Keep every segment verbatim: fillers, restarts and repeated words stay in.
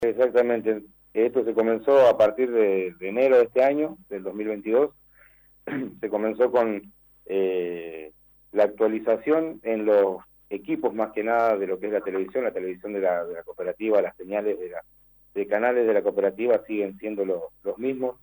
Exactamente. Esto se comenzó a partir de, de enero de este año, del dos mil veintidós. Se comenzó con eh, la actualización en los equipos, más que nada, de lo que es la televisión, la televisión de la, de la cooperativa, las señales de, la, de canales de la cooperativa siguen siendo lo, los mismos.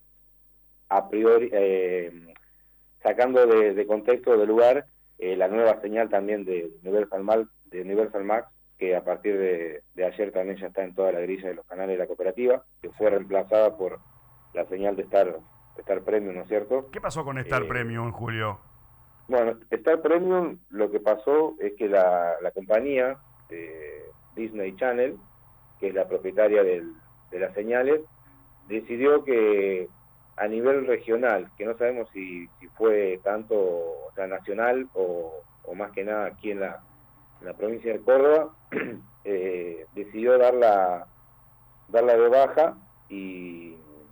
A priori, eh, sacando de, de contexto, de lugar, eh, la nueva señal también de Universal, Mal, de Universal Max, que a partir de, de ayer también ya está en toda la grilla de los canales de la cooperativa, que fue reemplazada por la señal de Star, de Star Premium, ¿no es cierto? ¿Qué pasó con Star Eh, Premium, Julio? bueno, Star Premium, lo que pasó es que la, la compañía de Disney Channel, que es la propietaria del, de las señales, decidió que a nivel regional, que no sabemos si, si fue tanto, o sea, nacional o, o más que nada aquí en la, en la provincia de Córdoba, eh, decidió darla, darla de baja y,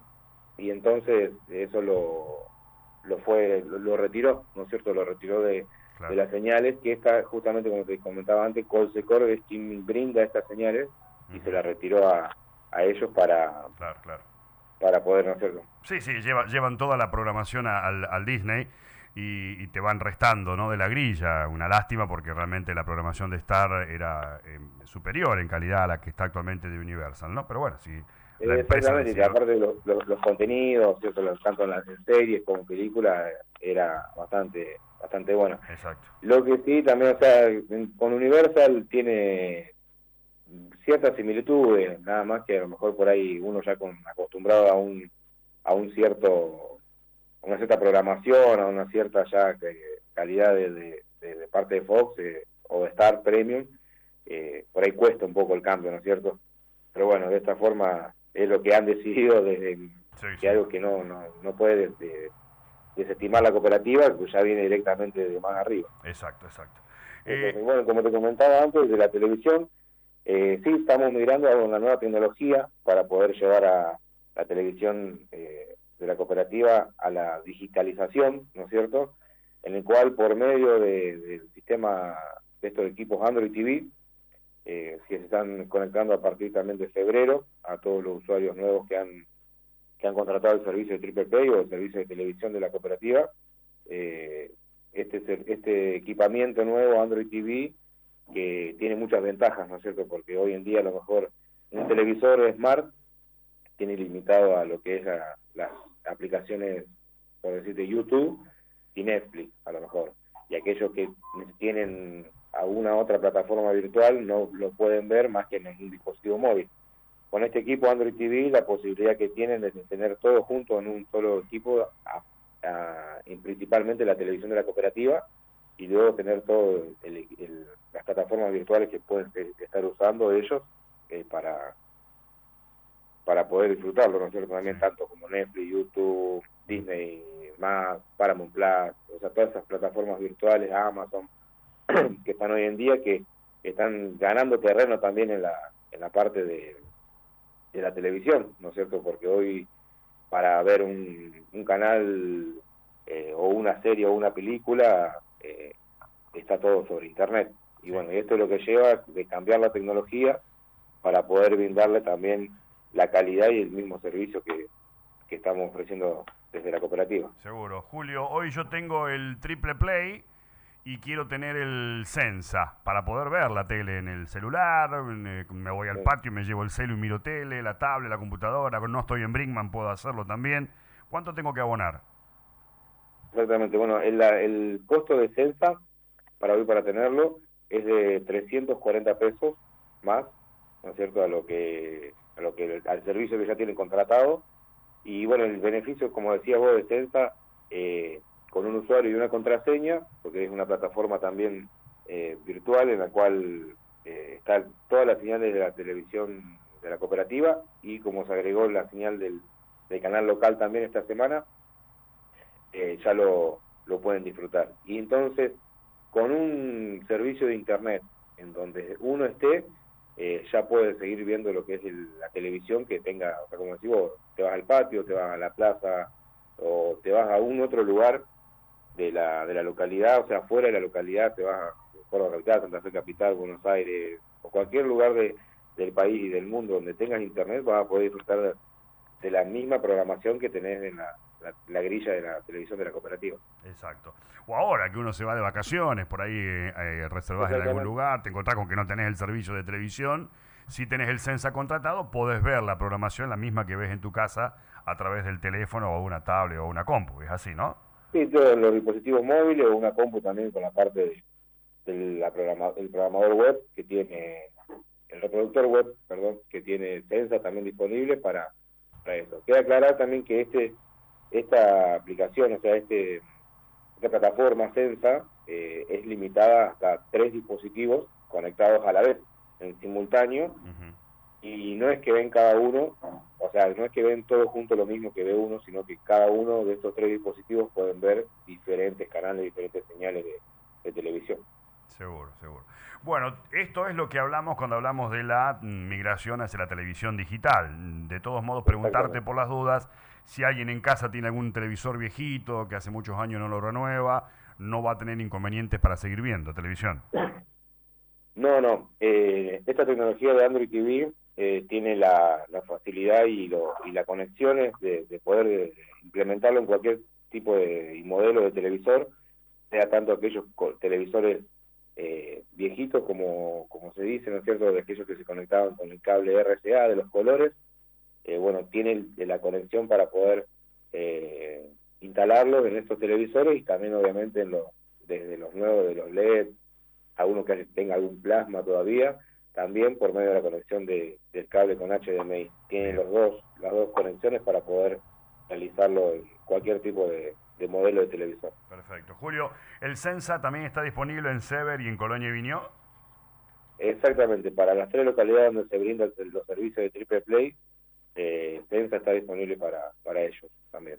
y entonces eso lo, lo fue, lo, lo retiró, ¿no es cierto? Lo retiró de, Claro. de las señales, que está justamente como te comentaba antes, Colsecor es quien brinda estas señales y Uh-huh. se la retiró a, a ellos para, Claro, claro. para poder hacerlo. Sí, sí, lleva, llevan toda la programación a, al, al Disney y, y te van restando, ¿no?, de la grilla. Una lástima porque realmente la programación de Star era eh, superior en calidad a la que está actualmente de Universal, ¿no? Pero bueno, si la Eh, empresa exactamente, y decidió... aparte de los, los, los contenidos, ¿cierto? Tanto en las en series como en películas, era bastante bastante bueno. Exacto. Lo que sí, también, o sea, con Universal tiene ciertas similitudes, nada más que a lo mejor por ahí uno ya con, acostumbrado a un a un cierto a una cierta programación, a una cierta ya calidad de, de, de, de parte de Fox eh, o de Star Premium, eh, por ahí cuesta un poco el cambio, ¿no es cierto? Pero bueno, de esta forma es lo que han decidido desde Sí, que sí. algo que no no, no puede de, desestimar la cooperativa, que ya viene directamente de más arriba. Exacto, exacto. Entonces, Eh, bueno, como te comentaba antes, de la televisión, eh, sí estamos migrando a una nueva tecnología para poder llevar a la televisión eh, de la cooperativa a la digitalización, ¿no es cierto? En el cual, por medio de, del sistema de estos equipos Android T V, eh, que se están conectando a partir también de febrero a todos los usuarios nuevos que han que han contratado el servicio de Triple Play o el servicio de televisión de la cooperativa, eh, este, este equipamiento nuevo Android T V, que tiene muchas ventajas, ¿no es cierto? Porque hoy en día a lo mejor un televisor smart tiene limitado a lo que es la, las aplicaciones, por decir, de YouTube y Netflix, a lo mejor. Y aquellos que tienen alguna otra plataforma virtual no lo pueden ver más que en un dispositivo móvil. Con este equipo Android T V, la posibilidad que tienen es de tener todo junto en un solo equipo, a, a, en principalmente la televisión de la cooperativa, y luego tener todo el, el, las plataformas virtuales que pueden estar usando ellos eh, para para poder disfrutarlo, ¿no es cierto? También sí. tanto como Netflix, YouTube, Disney, más Paramount Plus, o sea, todas esas plataformas virtuales, Amazon, que están hoy en día, que están ganando terreno también en la en la parte de de la televisión, ¿no es cierto? Porque hoy para ver un, un canal eh, o una serie o una película eh, está todo sobre internet. Y Sí. bueno, y esto es lo que lleva de cambiar la tecnología para poder brindarle también la calidad y el mismo servicio que, que estamos ofreciendo desde la cooperativa. Seguro. Julio, hoy yo tengo el Triple Play y quiero tener el Sensa para poder ver la tele en el celular. Me voy al Sí. patio y me llevo el celu y miro tele, la tablet, la computadora. No estoy en Brinkman, puedo hacerlo también. ¿Cuánto tengo que abonar? Exactamente, bueno, el, el costo de Sensa para hoy para tenerlo es de trescientos cuarenta pesos más, ¿no es cierto?, a lo que, a lo que al servicio que ya tienen contratado. Y bueno, el beneficio, como decías vos, de Sensa, eh, con un usuario y una contraseña, porque es una plataforma también eh, virtual en la cual eh, están todas las señales de la televisión de la cooperativa, y como se agregó la señal del, del canal local también esta semana, eh, ya lo, lo pueden disfrutar. Y entonces, con un servicio de internet en donde uno esté, eh, ya puede seguir viendo lo que es el, la televisión que tenga, o sea, como decís vos, te vas al patio, te vas a la plaza, o te vas a un otro lugar de la, de la localidad, o sea, fuera de la localidad, te vas a Córdoba Capital, Santa Fe Capital, Buenos Aires, o cualquier lugar de, del país y del mundo donde tengas internet, vas a poder disfrutar de, de la misma programación que tenés en la, la, la grilla de la televisión de la cooperativa. Exacto. O ahora que uno se va de vacaciones, por ahí eh, eh, reservás en algún lugar, te encontrás con que no tenés el servicio de televisión. Si tenés el Sensa contratado, podés ver la programación, la misma que ves en tu casa, a través del teléfono o una tablet o una compu. Es así, ¿no? Sí, todos los dispositivos móviles o una compu también con la parte de, de la programa, el programador web que tiene, el reproductor web, perdón, que tiene Sensa también disponible para, para eso. Queda aclarar también que este esta aplicación, o sea, este esta plataforma Sensa eh, es limitada hasta tres dispositivos conectados a la vez, en simultáneo, uh-huh. Y no es que ven cada uno, o sea, no es que ven todos juntos lo mismo que ve uno, sino que cada uno de estos tres dispositivos pueden ver diferentes canales, diferentes señales de, de televisión. Seguro, seguro. Bueno, esto es lo que hablamos cuando hablamos de la migración hacia la televisión digital. De todos modos, preguntarte por las dudas, si alguien en casa tiene algún televisor viejito que hace muchos años no lo renueva, no va a tener inconvenientes para seguir viendo televisión. No, no. Eh, esta tecnología de Android T V eh, tiene la, la facilidad y, lo, y la conexión de, de poder de implementarlo en cualquier tipo de y modelo de televisor, sea tanto aquellos televisores eh, viejitos, como, como se dice, ¿no es cierto?, de aquellos que se conectaban con el cable R C A de los colores. Eh, bueno, tiene la conexión para poder eh, instalarlos en estos televisores y también obviamente en los, desde los nuevos de los L E D, alguno que tenga algún plasma todavía, también por medio de la conexión de, del cable con H D M I. Tienen los dos, las dos conexiones para poder realizarlo en cualquier tipo de, de modelo de televisor. Perfecto. Julio, ¿el Sensa también está disponible en Sever y en Colonia y Viñó? Exactamente, para las tres localidades donde se brindan los servicios de Triple Play, eh, Sensa está disponible para, para ellos también.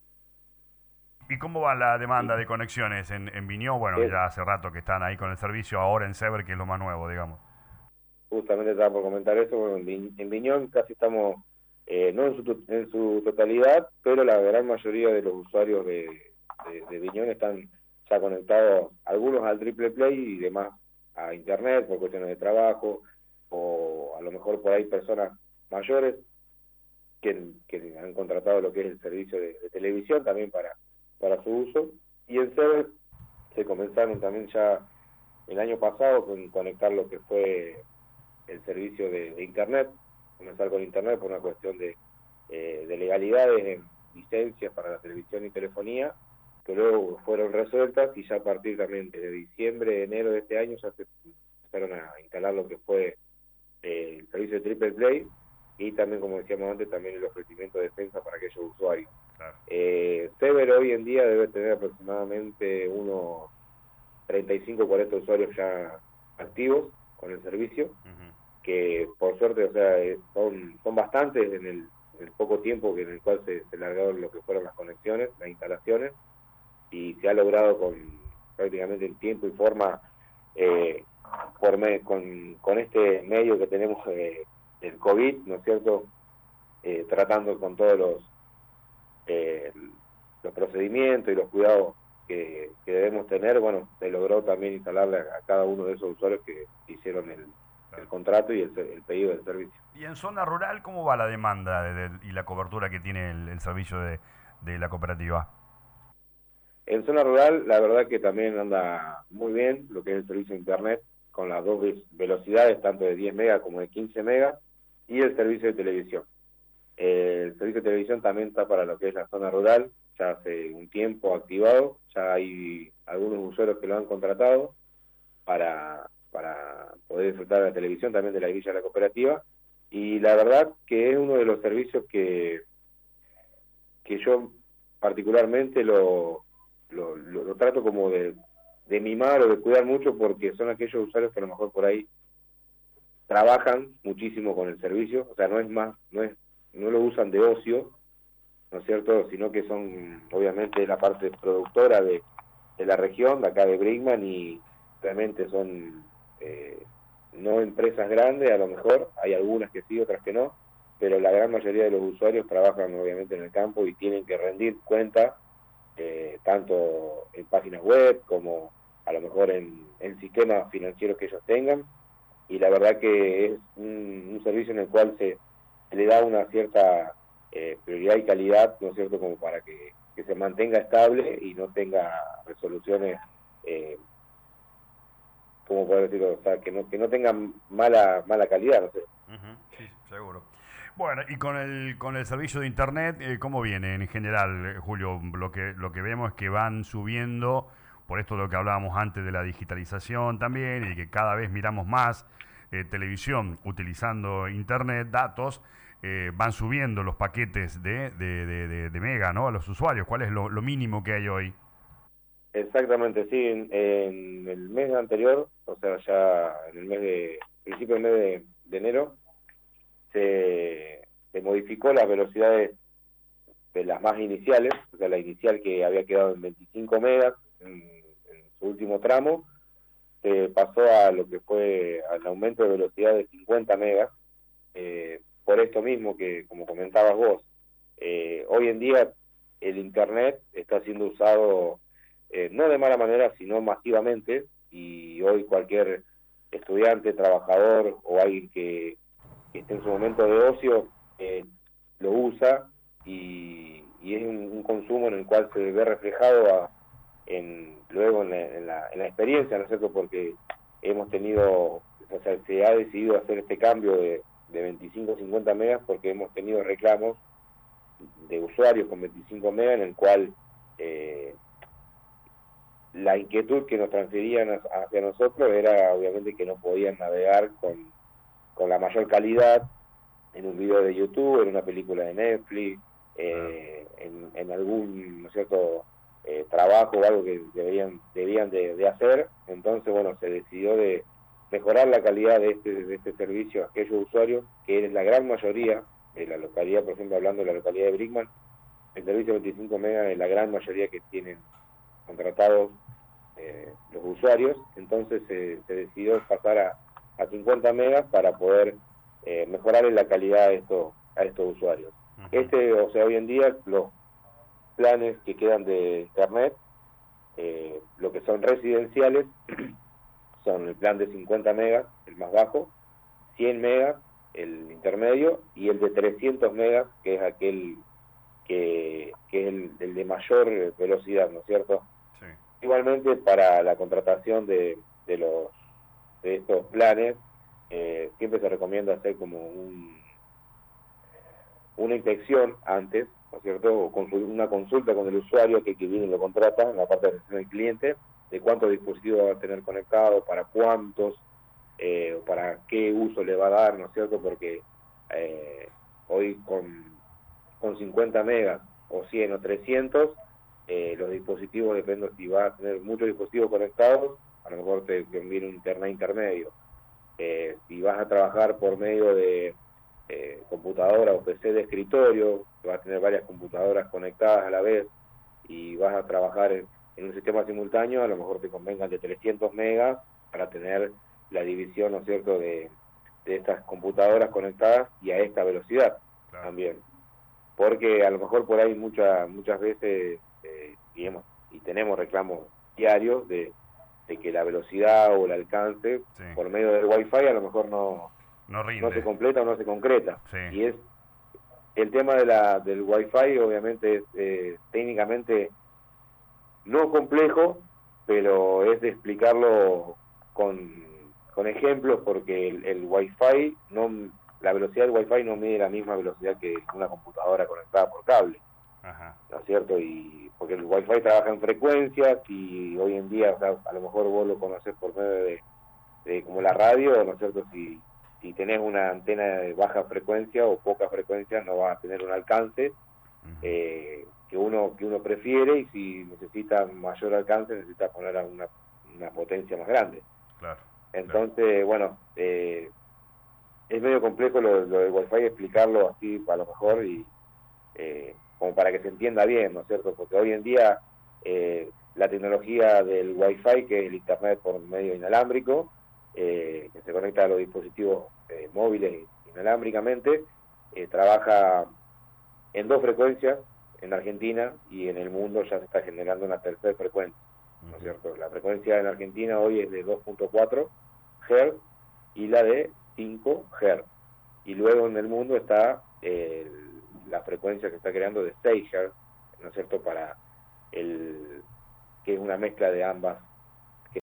¿Y cómo va la demanda de conexiones en, en Viñó? Bueno, sí. Ya hace rato que están ahí con el servicio, ahora en Sever, que es lo más nuevo, digamos. Justamente estaba por comentar eso. Bueno, en, Vi, en Viñón casi estamos, eh, no en su, en su totalidad, pero la gran mayoría de los usuarios de, de, de Viñón están ya conectados, algunos al Triple Play y demás a Internet por cuestiones de trabajo, o a lo mejor por ahí personas mayores que, que han contratado lo que es el servicio de, de televisión también para para su uso, y en Sever se comenzaron también ya el año pasado con conectar lo que fue el servicio de, de Internet, comenzar con Internet por una cuestión de, eh, de legalidades en licencias para la televisión y telefonía, que luego fueron resueltas, y ya a partir también de diciembre, enero de este año ya se empezaron a instalar lo que fue eh, el servicio de Triple Play, y también, como decíamos antes, también el ofrecimiento de defensa para aquellos usuarios. Claro. Eh, Sever hoy en día debe tener aproximadamente unos treinta y cinco, cuarenta usuarios ya activos con el servicio, uh-huh. Que por suerte, o sea, son, son bastantes en el, en el poco tiempo que en el cual se, se largaron lo que fueron las conexiones, las instalaciones, y se ha logrado con prácticamente en tiempo y forma, eh, por me, con, con este medio que tenemos eh, del COVID, ¿no es cierto?, eh, tratando con todos los eh, los procedimientos y los cuidados que, que debemos tener. Bueno, se logró también instalarle a cada uno de esos usuarios que hicieron el, el contrato y el, el pedido del servicio. ¿Y en zona rural cómo va la demanda de, de, y la cobertura que tiene el, el servicio de, de la cooperativa? En zona rural, la verdad que también anda muy bien lo que es el servicio de Internet, con las dos velocidades, tanto de diez megas como de quince megas, y el servicio de televisión. El servicio de televisión también está para lo que es la zona rural, ya hace un tiempo activado, ya hay algunos usuarios que lo han contratado para, para poder disfrutar de la televisión, también de la grilla de la cooperativa, y la verdad que es uno de los servicios que, que yo particularmente lo, lo, lo, lo trato como de, de mimar o de cuidar mucho, porque son aquellos usuarios que a lo mejor por ahí trabajan muchísimo con el servicio, o sea, no es más, no es no lo usan de ocio, ¿no es cierto?, sino que son obviamente la parte productora de, de la región, de acá de Brinkman, y realmente son eh, no empresas grandes, a lo mejor, hay algunas que sí, otras que no, pero la gran mayoría de los usuarios trabajan obviamente en el campo y tienen que rendir cuenta, eh, tanto en páginas web como a lo mejor en, en sistemas financieros que ellos tengan, y la verdad que es un, un servicio en el cual se, se le da una cierta eh, prioridad y calidad, ¿no es cierto?, como para que, que se mantenga estable y no tenga resoluciones, eh, ¿cómo puedo decirlo? O sea, que no, que no tengan mala, mala calidad, no sé. Uh-huh. Sí, seguro. Bueno, y con el con el servicio de internet, eh, ¿cómo viene en general, eh, Julio? Lo que lo que vemos es que van subiendo, por esto de lo que hablábamos antes de la digitalización también, y que cada vez miramos más eh, televisión utilizando internet, datos, eh, van subiendo los paquetes de, de, de, de, de mega, ¿no? A los usuarios. ¿Cuál es lo, lo mínimo que hay hoy? Exactamente, sí, en, en el mes anterior, o sea, ya en el mes de, principio del mes de, de enero, se, se modificó las velocidades de las más iniciales, o sea, la inicial que había quedado en veinticinco megas en, en su último tramo, se pasó a lo que fue al aumento de velocidad de cincuenta megas, eh, por esto mismo que, como comentabas vos, eh, hoy en día el Internet está siendo usado eh, no de mala manera, sino masivamente, y hoy cualquier estudiante, trabajador o alguien que, que esté en su momento de ocio eh, lo usa, y, y es un, un consumo en el cual se ve reflejado a, en, luego en la, en, la, en la experiencia, ¿no es cierto?, porque hemos tenido, o sea, se ha decidido hacer este cambio de, de veinticinco a cincuenta megas porque hemos tenido reclamos de usuarios con veinticinco megas en el cual eh, la inquietud que nos transferían hacia nosotros era obviamente que no podían navegar con, con la mayor calidad en un video de YouTube, en una película de Netflix, eh, en, en algún, ¿no es cierto?, eh, trabajo o algo que debían, debían de, de hacer. Entonces, bueno, se decidió de mejorar la calidad de este, de este servicio a aquellos usuarios, que es la gran mayoría, de la localidad, por ejemplo, hablando de la localidad de Brickman, el servicio de veinticinco megas es la gran mayoría que tienen contratados eh, los usuarios. Entonces eh, se decidió pasar a, a cincuenta megas para poder eh, mejorar en la calidad a estos, a estos usuarios. Uh-huh. Este, o sea, hoy en día los planes que quedan de internet, eh, lo que son residenciales, son el plan de cincuenta megas, el más bajo, cien megas, el intermedio, y el de trescientos megas, que es aquel que, que es el, el de mayor velocidad, ¿no es cierto? Sí. Igualmente, para la contratación de, de los de estos planes, eh, siempre se recomienda hacer como un, una inspección antes, ¿no es cierto?, o consul, una consulta con el usuario que, que viene y lo contrata, en la parte de atención al cliente, de cuántos dispositivos va a tener conectado, para cuántos, eh, para qué uso le va a dar, ¿no es cierto?, porque eh, hoy con, con cincuenta megas o cien o trescientos, eh, los dispositivos, depende si va a tener muchos dispositivos conectados, a lo mejor te conviene un internet intermedio. Eh, si vas a trabajar por medio de eh, computadora o P C de escritorio, vas a tener varias computadoras conectadas a la vez y vas a trabajar en, en un sistema simultáneo, a lo mejor te convengan de trescientos megas para tener la división, ¿no es cierto?, de, de estas computadoras conectadas y a esta velocidad. Claro. También. Porque a lo mejor por ahí muchas muchas veces eh, y, hemos, y tenemos reclamos diarios de, de que la velocidad o el alcance, sí, por medio del Wi-Fi a lo mejor no, no, rinde. no se completa o no se concreta. Sí. Y es el tema de la del Wi-Fi, obviamente es eh, técnicamente no complejo, pero es de explicarlo con, con ejemplos, porque el, el Wi-Fi no... la velocidad del Wi-Fi no mide la misma velocidad que una computadora conectada por cable. Ajá. ¿No es cierto? Y porque el Wi-Fi trabaja en frecuencias y hoy en día, o sea, a lo mejor vos lo conocés por medio de, de como la radio, ¿no es cierto? Si, si tenés una antena de baja frecuencia o poca frecuencia, no vas a tener un alcance uh-huh. eh, que uno que uno prefiere, y si necesita mayor alcance necesita poner a una, una potencia más grande. Claro. Entonces, claro. bueno, eh, es medio complejo lo, lo del Wi-Fi, explicarlo así a lo mejor, y eh, como para que se entienda bien, ¿no es cierto? Porque hoy en día eh, la tecnología del Wi-Fi, que es el internet por medio inalámbrico, eh, que se conecta a los dispositivos eh, móviles inalámbricamente, eh, trabaja en dos frecuencias en Argentina, y en el mundo ya se está generando una tercera frecuencia, ¿no es cierto? La frecuencia en Argentina hoy es de dos punto cuatro hertz, y la de cinco hertz. Y luego en el mundo está eh, la frecuencia que está creando de seis hertz, ¿no es cierto?, para el que es una mezcla de ambas